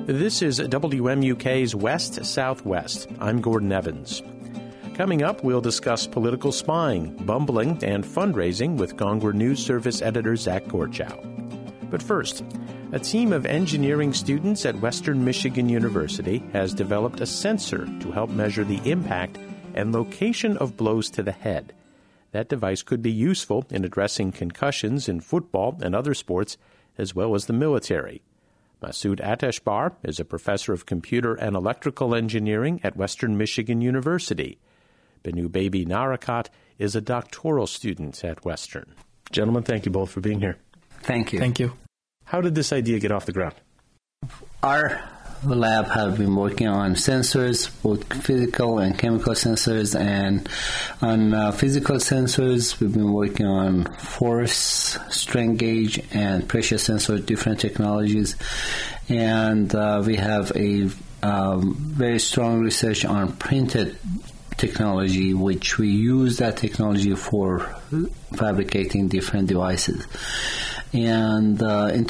This is WMUK's West Southwest. I'm Gordon Evans. Coming up, we'll discuss political spying, bumbling, and fundraising with Gongwer News Service editor Zach Gorchow. But first, a team of engineering students at Western Michigan University has developed a sensor to help measure the impact and location of blows to the head. That device could be useful in addressing concussions in football and other sports, as well as the military. Masoud Ateshbar is a professor of computer and electrical engineering at Western Michigan University. Benu Baby Narakat is a doctoral student at Western. Gentlemen, thank you both for being here. Thank you. Thank you. How did this idea get off the ground? Our lab have been working on sensors, both physical and chemical sensors, and on physical sensors, we've been working on force, strain gauge, and pressure sensor, different technologies. And we have a very strong research on printed technology, which we use that technology for fabricating different devices. And in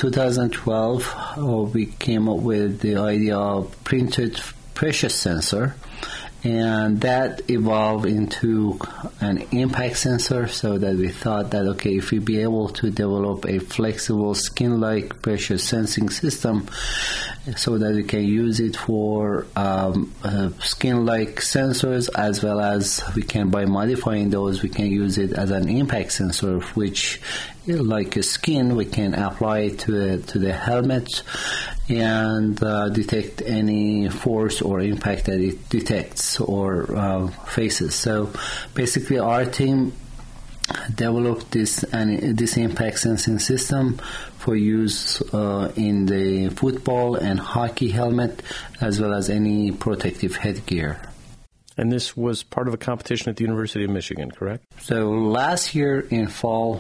2012, we came up with the idea of printed pressure sensor, and that evolved into an impact sensor, so that we thought that, okay, if we be able to develop a flexible skin-like pressure sensing system so that we can use it for skin-like sensors, as well as we can, by modifying those, we can use it as an impact sensor, which, like a skin, we can apply it to the helmet and detect any force or impact that it detects or faces. So basically our team developed this impact sensing system for use in the football and hockey helmet, as well as any protective headgear. And this was part of a competition at the University of Michigan, correct? So last year in fall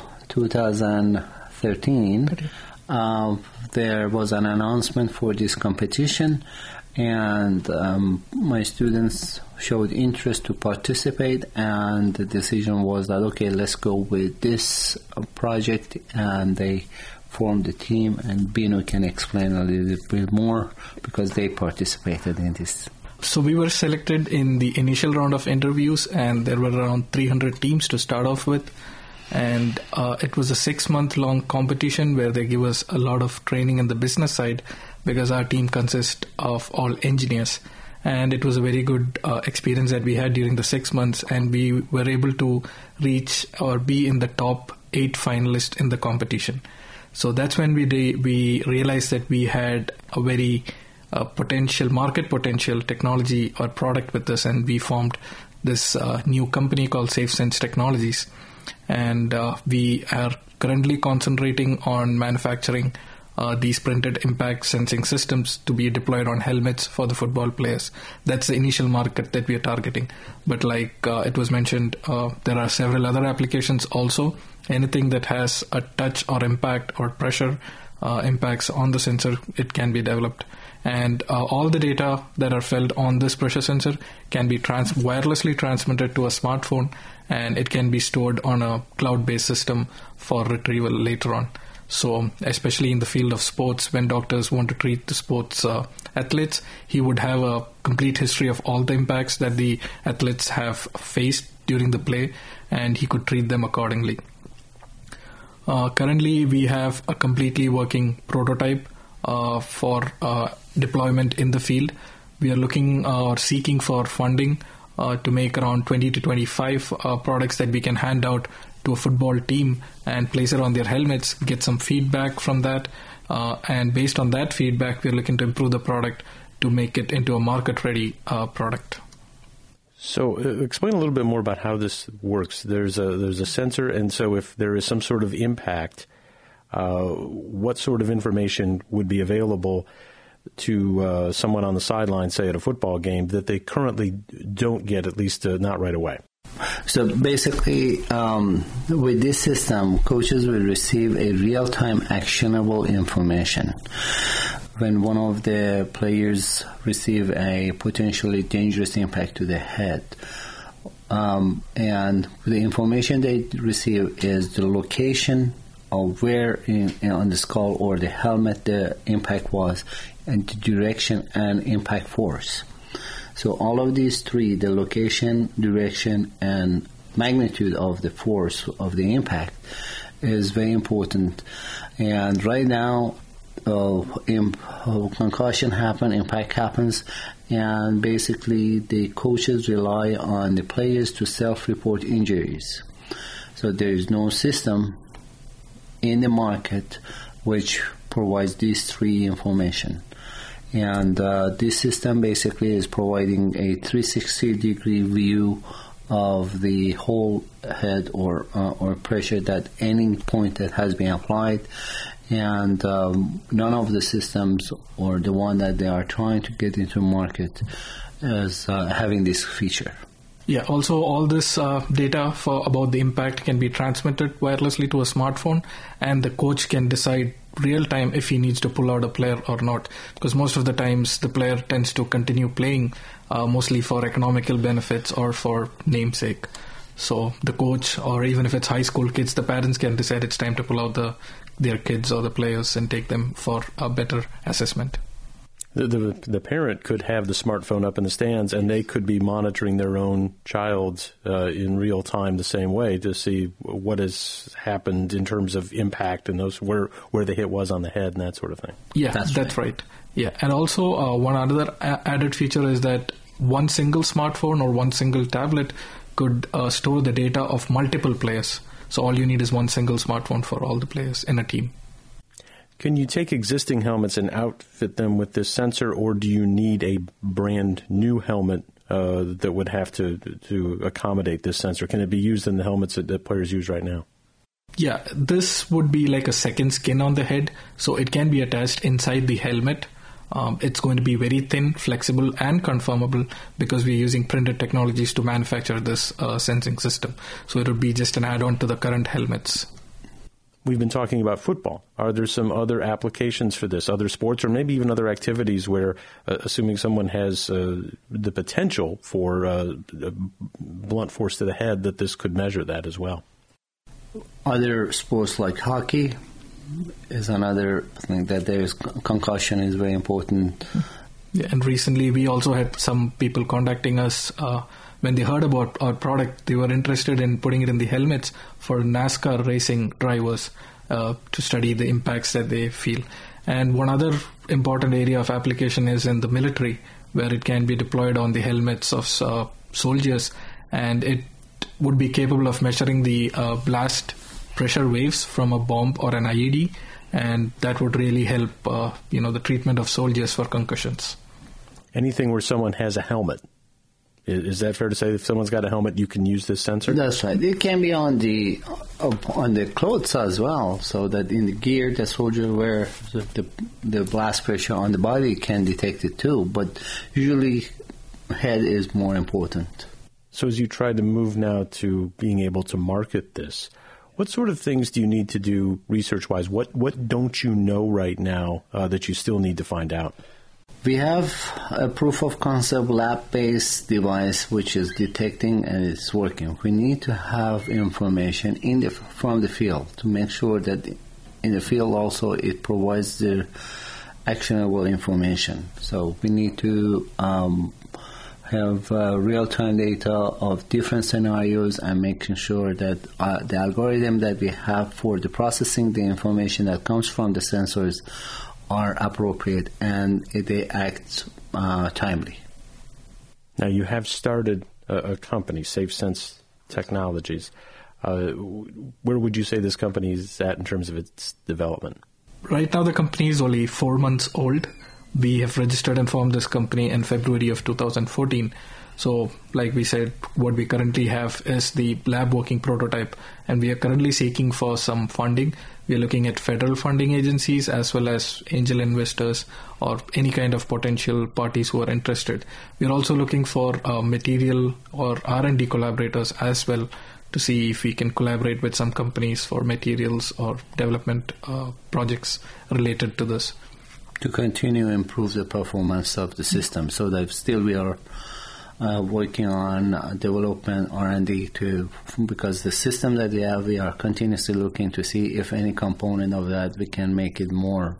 2013, there was an announcement for this competition, and my students showed interest to participate, and the decision was that, okay, let's go with this project, and they formed a team, and Binu can explain a little bit more because they participated in this. So we were selected in the initial round of interviews, and there were around 300 teams to start off with. And it was a 6-month-long competition where they give us a lot of training in the business side, because our team consists of all engineers. And it was a very good experience that we had during the 6 months, and we were able to reach or be in the top 8 finalists in the competition. So that's when we realized that we had a very market potential technology or product with us, and we formed this new company called SafeSense Technologies. And we are currently concentrating on manufacturing these printed impact sensing systems to be deployed on helmets for the football players. That's the initial market that we are targeting. But like it was mentioned, there are several other applications also. Anything that has a touch or impact or pressure impacts on the sensor, it can be developed. And all the data that are felt on this pressure sensor can be wirelessly transmitted to a smartphone, and it can be stored on a cloud-based system for retrieval later on. So especially in the field of sports, when doctors want to treat the sports athletes, he would have a complete history of all the impacts that the athletes have faced during the play, and he could treat them accordingly. Currently, we have a completely working prototype for deployment in the field. We are looking or seeking for funding to make around 20 to 25 products that we can hand out to a football team and place it on their helmets, get some feedback from that, and based on that feedback, we're looking to improve the product to make it into a market-ready product. So explain a little bit more about how this works. There's a sensor, and so if there is some sort of impact, what sort of information would be available to someone on the sideline, say at a football game, that they currently don't get, at least not right away? So basically, with this system, coaches will receive a real-time actionable information. When one of the players receive a potentially dangerous impact to the head, and the information they receive is the location where on the skull or the helmet the impact was, and the direction and impact force. So all of these three, the location, direction, and magnitude of the force of the impact, is very important. And right now, concussion happens, impact happens, and basically the coaches rely on the players to self-report injuries. So there is no system in the market which provides these three information. And this system basically is providing a 360-degree view of the whole head or pressure at any point that has been applied. And none of the systems or the one that they are trying to get into market is having this feature. Yeah, also all this data about the impact can be transmitted wirelessly to a smartphone, and the coach can decide real time if he needs to pull out a player or not, because most of the times the player tends to continue playing mostly for economical benefits or for namesake. So the coach, or even if it's high school kids, the parents can decide it's time to pull out their kids or the players and take them for a better assessment. The parent could have the smartphone up in the stands, and they could be monitoring their own child in real time the same way to see what has happened in terms of impact and those where the hit was on the head and that sort of thing. Yeah, that's right. Yeah, and also one other added feature is that one single smartphone or one single tablet could store the data of multiple players. So all you need is one single smartphone for all the players in a team. Can you take existing helmets and outfit them with this sensor, or do you need a brand new helmet that would have to accommodate this sensor? Can it be used in the helmets that players use right now? Yeah, this would be like a second skin on the head, so it can be attached inside the helmet. It's going to be very thin, flexible, and conformable because we're using printed technologies to manufacture this sensing system. So it would be just an add-on to the current helmets. We've been talking about football. Are there some other applications for this, other sports, or maybe even other activities where, assuming someone has the potential for blunt force to the head, that this could measure that as well? Other sports like hockey is another thing that there is concussion is very important. Yeah, and recently we also had some people contacting us when they heard about our product. They were interested in putting it in the helmets for NASCAR racing drivers to study the impacts that they feel. And one other important area of application is in the military, where it can be deployed on the helmets of soldiers, and it would be capable of measuring the blast pressure waves from a bomb or an IED, and that would really help the treatment of soldiers for concussions. Anything where someone has a helmet. Is that fair to say? If someone's got a helmet, you can use this sensor? That's right. It can be on the clothes as well, so that in the gear the soldier wear, the blast pressure on the body can detect it too. But usually, head is more important. So as you try to move now to being able to market this, what sort of things do you need to do research-wise? What don't you know right now that you still need to find out? We have a proof-of-concept lab-based device which is detecting and it's working. We need to have information from the field to make sure that in the field also it provides the actionable information. So we need to have real-time data of different scenarios and making sure that the algorithm that we have for the processing the information that comes from the sensors are appropriate and they act timely. Now you have started a company, SafeSense Technologies. Where would you say this company is at in terms of its development? Right now the company is only 4 months old. We have registered and formed this company in February of 2014. So, like we said, what we currently have is the lab working prototype, and we are currently seeking for some funding. We are looking at federal funding agencies as well as angel investors or any kind of potential parties who are interested. We are also looking for material or R&D collaborators as well to see if we can collaborate with some companies for materials or development projects related to this. To continue to improve the performance of the system so that still we are working on development R&D because the system that we have, we are continuously looking to see if any component of that we can make it more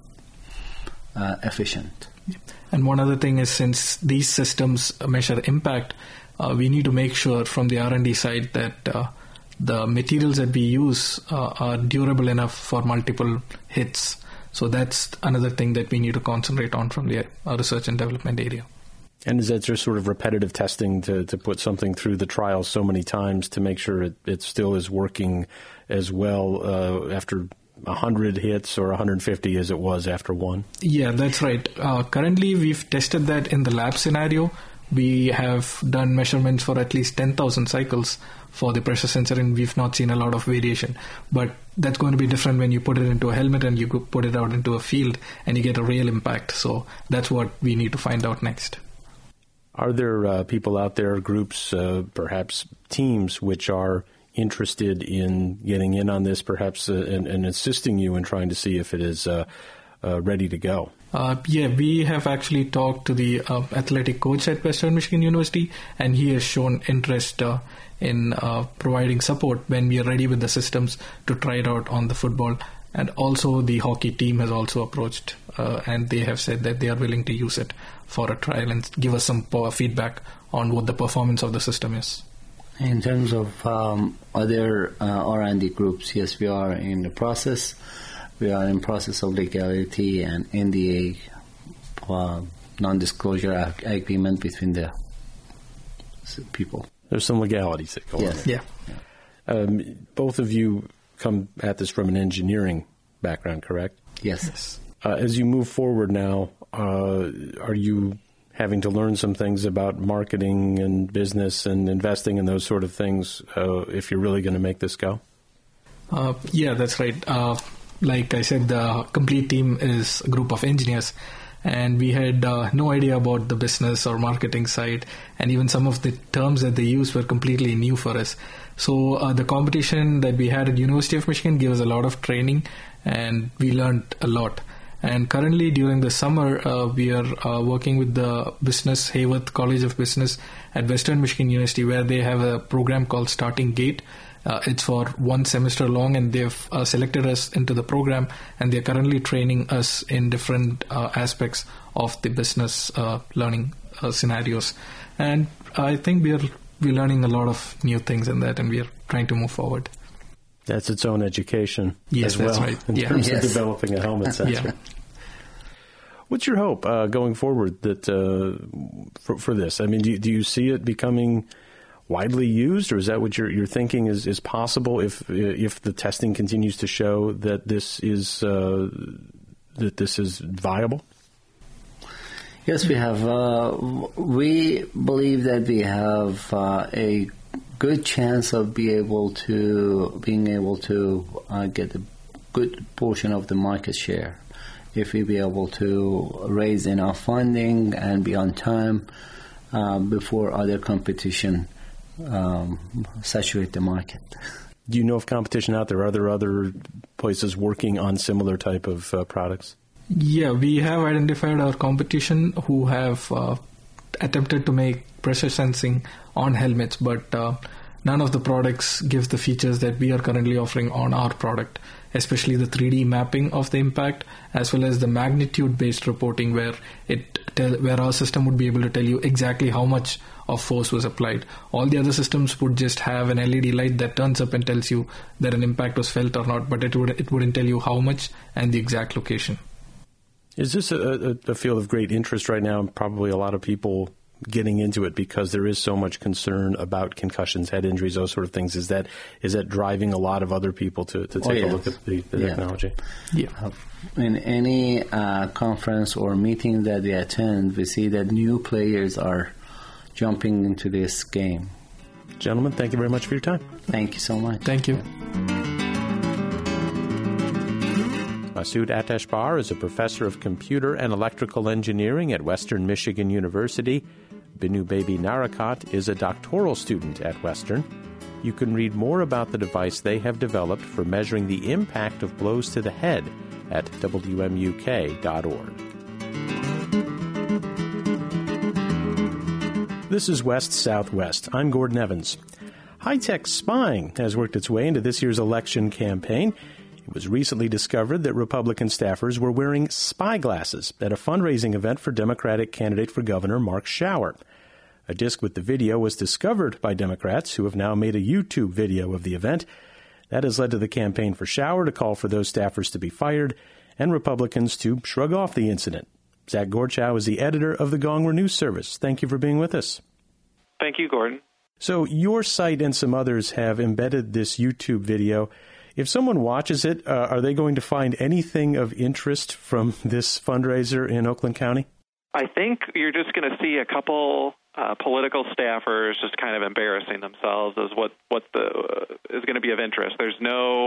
efficient. And one other thing is, since these systems measure impact, we need to make sure from the R&D side that the materials that we use are durable enough for multiple hits. So that's another thing that we need to concentrate on from the research and development area. And is that just sort of repetitive testing to put something through the trial so many times to make sure it still is working as well after 100 hits or 150 as it was after one? Yeah, that's right. Currently, we've tested that in the lab scenario. We have done measurements for at least 10,000 cycles for the pressure sensor, and we've not seen a lot of variation. But that's going to be different when you put it into a helmet and you put it out into a field and you get a real impact. So that's what we need to find out next. Are there people out there, groups, perhaps teams, which are interested in getting in on this, perhaps, and assisting you in trying to see if it is ready to go? Yeah, we have actually talked to the athletic coach at Western Michigan University, and he has shown interest in providing support when we are ready with the systems to try it out on the football. And also the hockey team has also approached, and they have said that they are willing to use it for a trial and give us some feedback on what the performance of the system is. In terms of other R&D groups, yes, we are in the process. We are in process of legality and NDA, non-disclosure agreement between the people. There's some legalities that go on. Yeah. Both of you come at this from an engineering background, correct? Yes. As you move forward now, are you having to learn some things about marketing and business and investing and those sort of things if you're really going to make this go? Yeah, that's right. Like I said, the complete team is a group of engineers, and we had no idea about the business or marketing side, and even some of the terms that they use were completely new for us. So the competition that we had at University of Michigan gave us a lot of training, and we learned a lot. And currently, during the summer, we are working with the Business Hayworth College of Business at Western Michigan University, where they have a program called Starting Gate. It's for 1 semester long, and they've selected us into the program, and they're currently training us in different aspects of the business learning scenarios. And I think we're learning a lot of new things in that, and we're trying to move forward. That's its own education as well, that's right. In terms of developing a helmet sensor. Yeah. What's your hope going forward that for this? I mean, do you see it becoming widely used, or is that what you're thinking is possible if the testing continues to show that this is viable? Yes, we have. We believe that we have a good chance of being able to get a good portion of the market share if we be able to raise enough funding and be on time before other competition saturate the market. Do you know of competition out there? Are there other places working on similar type of products? Yeah, we have identified our competition who have attempted to make pressure sensing on helmets, but none of the products gives the features that we are currently offering on our product, especially the 3D mapping of the impact, as well as the magnitude-based reporting, where our system would be able to tell you exactly how much of force was applied. All the other systems would just have an LED light that turns up and tells you that an impact was felt or not, but it wouldn't tell you how much and the exact location. Is this a field of great interest right now? Probably a lot of people getting into it because there is so much concern about concussions, head injuries, those sort of things. Is that driving a lot of other people to take a look at the technology? Yeah. In any conference or meeting that we attend, we see that new players are jumping into this game. Gentlemen, thank you very much for your time. Thank you so much. Thank you. Masoud Ateshbar is a professor of computer and electrical engineering at Western Michigan University. Binu Baby Narakat is a doctoral student at Western. You can read more about the device they have developed for measuring the impact of blows to the head at WMUK.org. This is West Southwest. I'm Gordon Evans. High-tech spying has worked its way into this year's election campaign. It was recently discovered that Republican staffers were wearing spy glasses at a fundraising event for Democratic candidate for governor Mark Schauer. A disc with the video was discovered by Democrats who have now made a YouTube video of the event. That has led to the campaign for Schauer to call for those staffers to be fired and Republicans to shrug off the incident. Zach Gorchow is the editor of the Gongwer News Service. Thank you for being with us. Thank you, Gordon. So your site and some others have embedded this YouTube video. If someone watches it, are they going to find anything of interest from this fundraiser in Oakland County? I think you're just going to see a couple political staffers just kind of embarrassing themselves as what is going to be of interest. There's no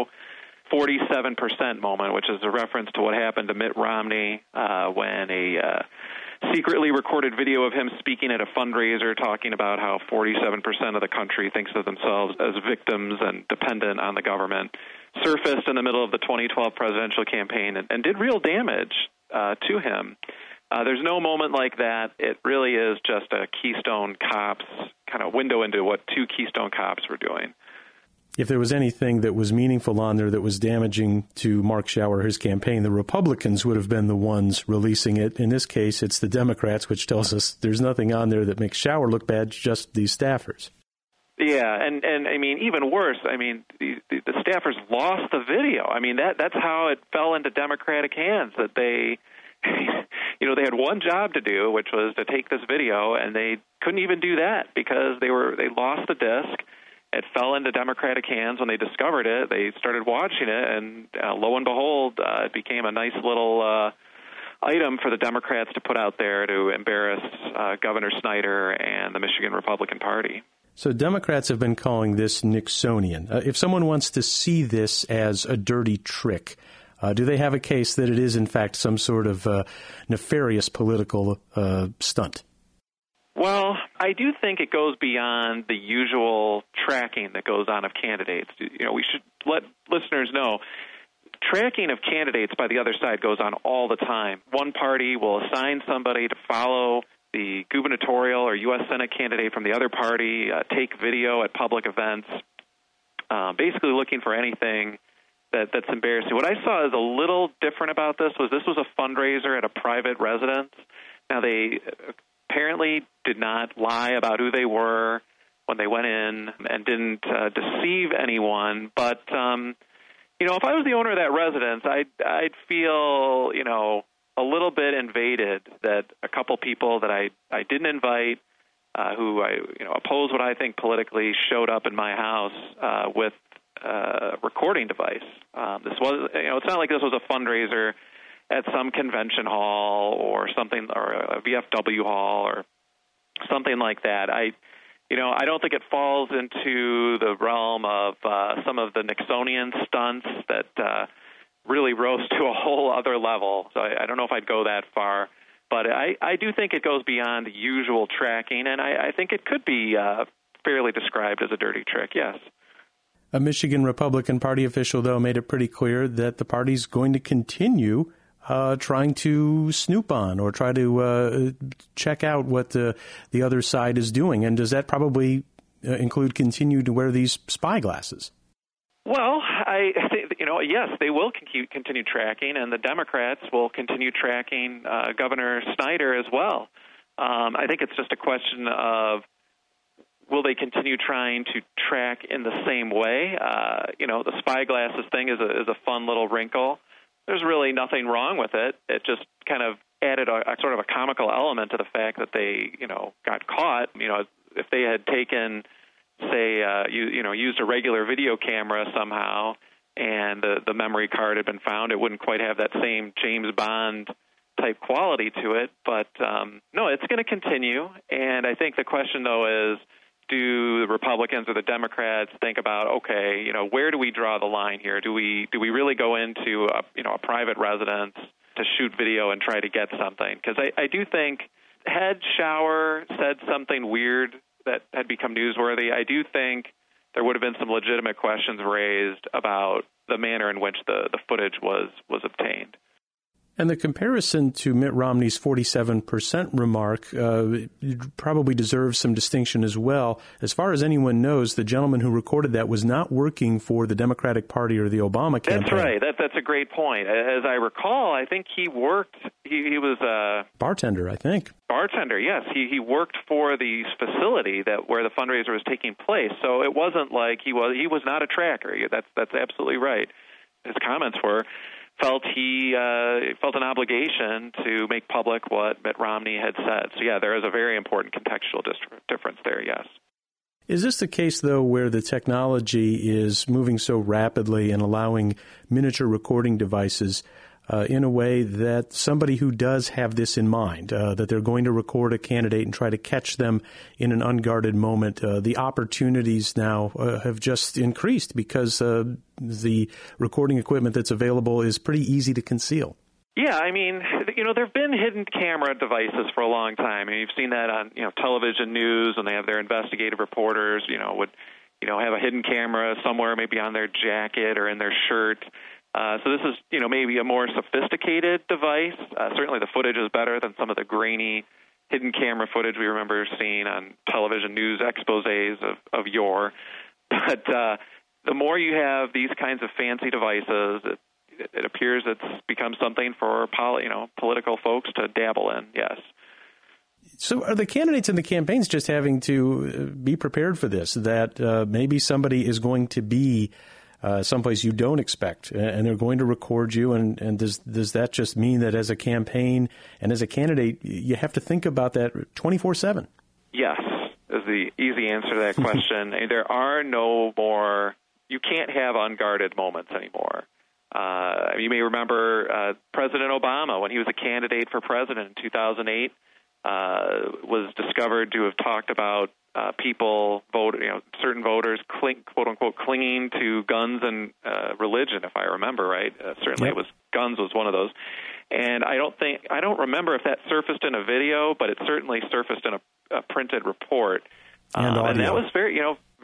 47% moment, which is a reference to what happened to Mitt Romney when a secretly recorded video of him speaking at a fundraiser talking about how 47% of the country thinks of themselves as victims and dependent on the government surfaced in the middle of the 2012 presidential campaign and did real damage to him. There's no moment like that. It really is just a Keystone Cops kind of window into what two Keystone Cops were doing. If there was anything that was meaningful on there that was damaging to Mark Schauer, his campaign, the Republicans would have been the ones releasing it. In this case, it's the Democrats, which tells us there's nothing on there that makes Schauer look bad, just these staffers. Yeah, and I mean, even worse, I mean, the staffers lost the video. I mean, that's how it fell into Democratic hands, that they, they had one job to do, which was to take this video, and they couldn't even do that because they lost the disc. It fell into Democratic hands when they discovered it. They started watching it, and lo and behold, it became a nice little item for the Democrats to put out there to embarrass Governor Snyder and the Michigan Republican Party. So Democrats have been calling this Nixonian. If someone wants to see this as a dirty trick, do they have a case that it is, in fact, some sort of nefarious political stunt? Well, I do think it goes beyond the usual tracking that goes on of candidates. We should let listeners know tracking of candidates by the other side goes on all the time. One party will assign somebody to follow the gubernatorial or U.S. Senate candidate from the other party, take video at public events, basically looking for anything that's embarrassing. What I saw is a little different about this was a fundraiser at a private residence. Now, they apparently did not lie about who they were when they went in and didn't deceive anyone. But, if I was the owner of that residence, I'd feel, a little bit invaded that a couple people that I didn't invite, who I oppose what I think politically, showed up in my house with a recording device. This was, it's not like this was a fundraiser at some convention hall or something, or a VFW hall or something like that. I don't think it falls into the realm of some of the Nixonian stunts that really rose to a whole other level. So I don't know if I'd go that far, but I do think it goes beyond the usual tracking, and I think it could be fairly described as a dirty trick, yes. A Michigan Republican Party official, though, made it pretty clear that the party's going to continue trying to snoop on or try to check out what the other side is doing. And does that probably include continue to wear these spy glasses? Well, I think, yes, they will continue tracking, and the Democrats will continue tracking Governor Snyder as well. I think it's just a question of will they continue trying to track in the same way? The spy glasses thing is a fun little wrinkle. There's really nothing wrong with it. It just kind of added a sort of a comical element to the fact that they, got caught. If they had taken, say, used a regular video camera somehow and the memory card had been found, it wouldn't quite have that same James Bond type quality to it. But, no, it's going to continue. And I think the question, though, is do the Republicans or the Democrats think about, okay, where do we draw the line here? Do we really go into a private residence to shoot video and try to get something? Because I do think had Schauer said something weird that had become newsworthy, I do think there would have been some legitimate questions raised about the manner in which the footage was obtained. And the comparison to Mitt Romney's 47% remark probably deserves some distinction as well. As far as anyone knows, the gentleman who recorded that was not working for the Democratic Party or the Obama campaign. That's right. That's a great point. As I recall, I think he worked, he was a bartender, I think. Bartender, yes. He worked for the facility where the fundraiser was taking place. So it wasn't like he was not a tracker. That's absolutely right. His comments felt an obligation to make public what Mitt Romney had said. So, yeah, there is a very important contextual difference there, yes. Is this the case, though, where the technology is moving so rapidly and allowing miniature recording devices in a way that somebody who does have this in mind, that they're going to record a candidate and try to catch them in an unguarded moment, the opportunities now have just increased because the recording equipment that's available is pretty easy to conceal? Yeah, I mean, there have been hidden camera devices for a long time. I mean, you've seen that on, television news, and they have their investigative reporters, would have a hidden camera somewhere, maybe on their jacket or in their shirt. So this is, maybe a more sophisticated device. Certainly the footage is better than some of the grainy hidden camera footage we remember seeing on television news exposés of yore. But the more you have these kinds of fancy devices, it appears it's become something for political folks to dabble in, yes. So are the candidates and the campaigns just having to be prepared for this, that maybe somebody is going to be someplace you don't expect, and they're going to record you, and does that just mean that as a campaign and as a candidate, you have to think about that 24/7? Yes, is the easy answer to that question. There are no more, you can't have unguarded moments anymore. You may remember President Obama, when he was a candidate for president in 2008, was discovered to have talked about people, certain voters, quote unquote, clinging to guns and religion, if I remember right. Certainly, Yep. guns was one of those. And I don't remember if that surfaced in a video, but it certainly surfaced in a printed report. And that was very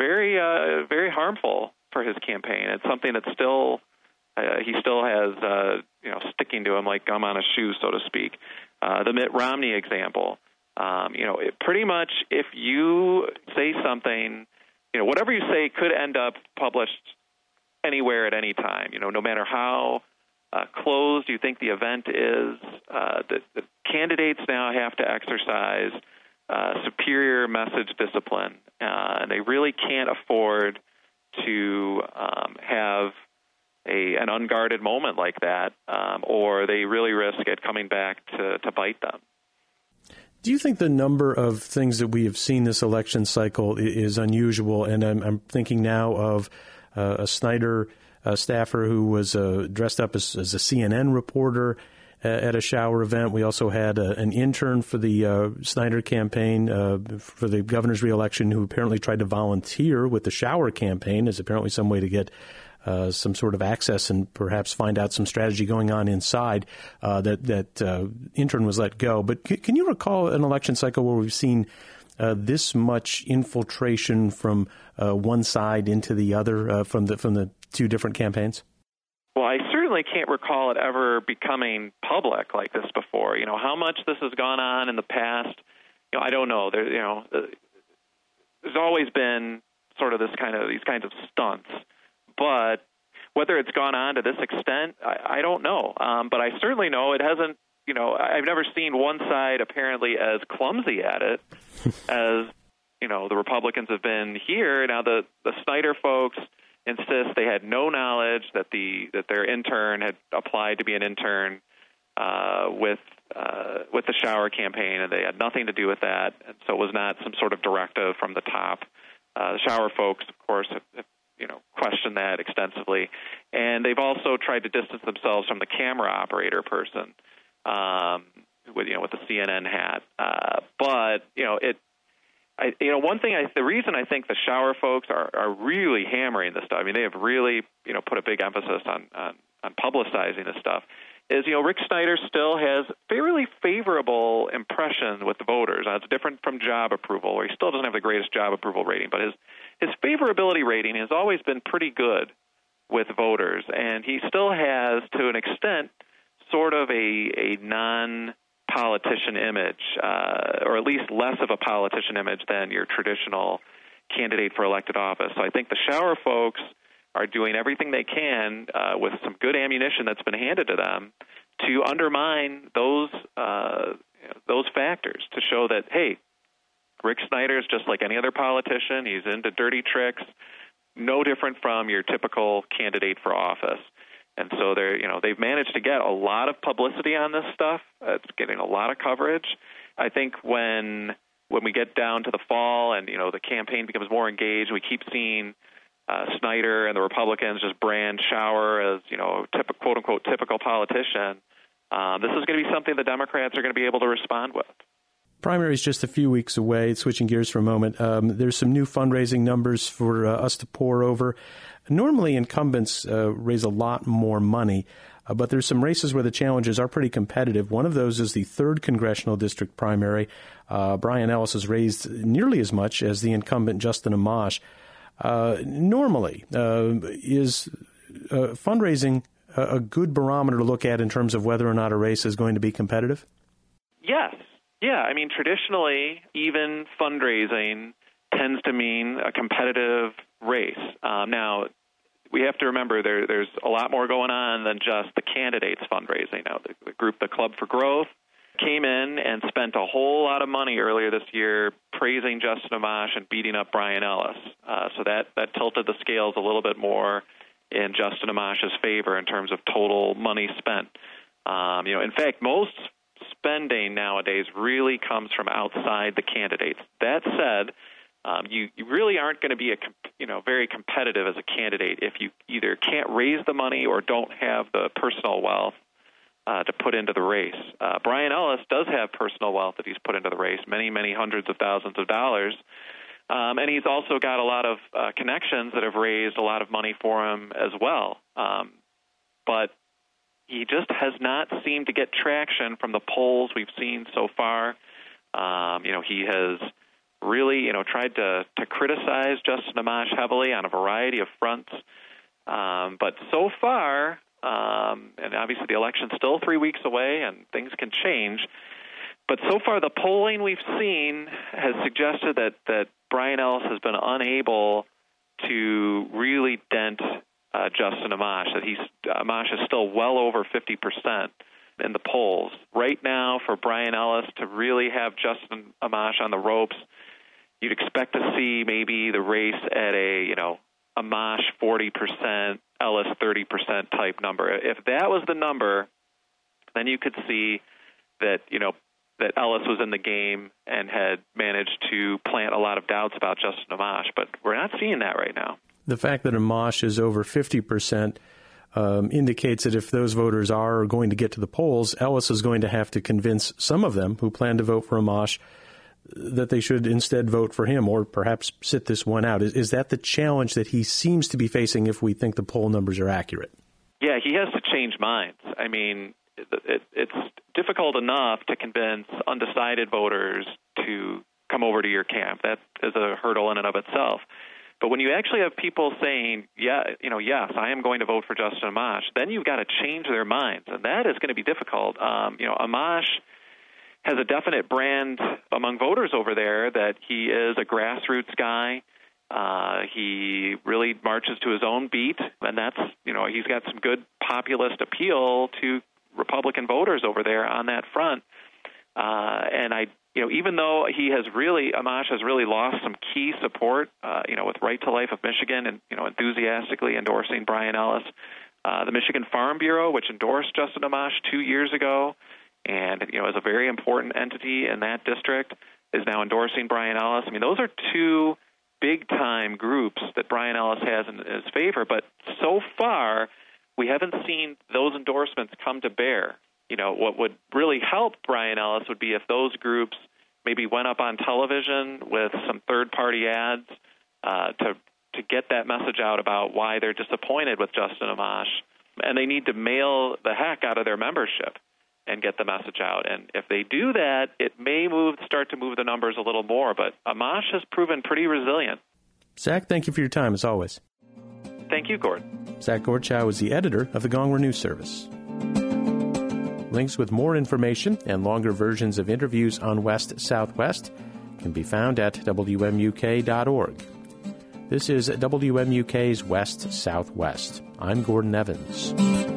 harmful for his campaign. It's something that still he still has sticking to him like gum on a shoe, so to speak. The Mitt Romney example. Pretty much if you say something, whatever you say could end up published anywhere at any time. No matter how closed you think the event is, the candidates now have to exercise superior message discipline, and they really can't afford to have an unguarded moment like that, or they really risk it coming back to bite them. Do you think the number of things that we have seen this election cycle is unusual? And I'm thinking now of a Snyder staffer who was dressed up as a CNN reporter at a shower event. We also had an intern for the Snyder campaign for the governor's reelection who apparently tried to volunteer with the shower campaign as apparently some way to get some sort of access and perhaps find out some strategy going on inside. That intern was let go. But can you recall an election cycle where we've seen this much infiltration from one side into the other from the two different campaigns? Well, I certainly can't recall it ever becoming public like this before. How much this has gone on in the past, I don't know. There's always been sort of these kinds of stunts. But whether it's gone on to this extent, I don't know. But I certainly know it hasn't, I've never seen one side apparently as clumsy at it as, the Republicans have been here. Now, the Snyder folks insist they had no knowledge that their intern had applied to be an intern with the shower campaign, and they had nothing to do with that. And so it was not some sort of directive from the top. The shower folks, of course, have questioned that extensively, and they've also tried to distance themselves from the camera operator person with the CNN hat. The reason I think the shower folks are really hammering this stuff, I mean, they have really put a big emphasis on publicizing this stuff, is Rick Snyder still has fairly favorable impression with the voters. It's different from job approval, where he still doesn't have the greatest job approval rating, but his favorability rating has always been pretty good with voters, and he still has, to an extent, sort of a non-politician image, or at least less of a politician image than your traditional candidate for elected office. So I think the Shower folks are doing everything they can with some good ammunition that's been handed to them to undermine those factors, to show that, hey, Rick Snyder is just like any other politician. He's into dirty tricks, no different from your typical candidate for office. And so they've managed to get a lot of publicity on this stuff. It's getting a lot of coverage. I think when we get down to the fall and the campaign becomes more engaged, we keep seeing Snyder and the Republicans just brand Shower as quote unquote typical politician. This is going to be something the Democrats are going to be able to respond with. Primary is just a few weeks away. Switching gears for a moment, there's some new fundraising numbers for us to pore over. Normally, incumbents raise a lot more money, but there's some races where the challenges are pretty competitive. One of those is the 3rd Congressional District primary. Brian Ellis has raised nearly as much as the incumbent Justin Amash. Normally, is fundraising a good barometer to look at in terms of whether or not a race is going to be competitive? Yes. Yeah, I mean, traditionally, even fundraising tends to mean a competitive race. Now, we have to remember there's a lot more going on than just the candidates fundraising. Now, the group, the Club for Growth, came in and spent a whole lot of money earlier this year praising Justin Amash and beating up Brian Ellis. So that tilted the scales a little bit more in Justin Amash's favor in terms of total money spent. In fact, most spending nowadays really comes from outside the candidates. That said, you really aren't going to be very competitive as a candidate if you either can't raise the money or don't have the personal wealth to put into the race. Brian Ellis does have personal wealth that he's put into the race, many, many hundreds of thousands of dollars. And he's also got a lot of connections that have raised a lot of money for him as well. But he just has not seemed to get traction from the polls we've seen so far. He has really, tried to criticize Justin Amash heavily on a variety of fronts. But so far, and obviously the election's still 3 weeks away and things can change, but so far the polling we've seen has suggested that Brian Ellis has been unable to really dent Justin Amash, that Amash is still well over 50% in the polls. Right now, for Brian Ellis to really have Justin Amash on the ropes, you'd expect to see maybe the race at a, Amash 40%, Ellis 30% type number. If that was the number, then you could see that, that Ellis was in the game and had managed to plant a lot of doubts about Justin Amash. But we're not seeing that right now. The fact that Amash is over 50% indicates that if those voters are going to get to the polls, Ellis is going to have to convince some of them who plan to vote for Amash that they should instead vote for him or perhaps sit this one out. Is that the challenge that he seems to be facing if we think the poll numbers are accurate? Yeah, he has to change minds. I mean, it's difficult enough to convince undecided voters to come over to your camp. That is a hurdle in and of itself. But when you actually have people saying, yes, I am going to vote for Justin Amash, then you've got to change their minds, and that is going to be difficult. Amash has a definite brand among voters over there that he is a grassroots guy. He really marches to his own beat, and that's, he's got some good populist appeal to Republican voters over there on that front. Even though Amash has really lost some key support, with Right to Life of Michigan and, enthusiastically endorsing Brian Ellis, the Michigan Farm Bureau, which endorsed Justin Amash 2 years ago, and, is a very important entity in that district, is now endorsing Brian Ellis. I mean, those are two big-time groups that Brian Ellis has in his favor, but so far we haven't seen those endorsements come to bear. What would really help Brian Ellis would be if those groups maybe went up on television with some third-party ads to get that message out about why they're disappointed with Justin Amash, and they need to mail the heck out of their membership and get the message out. And if they do that, it may start to move the numbers a little more, but Amash has proven pretty resilient. Zach, thank you for your time, as always. Thank you, Gordon. Zach Gordchow is the editor of the Gongwer News Service. Links with more information and longer versions of interviews on West Southwest can be found at WMUK.org. This is WMUK's West Southwest. I'm Gordon Evans.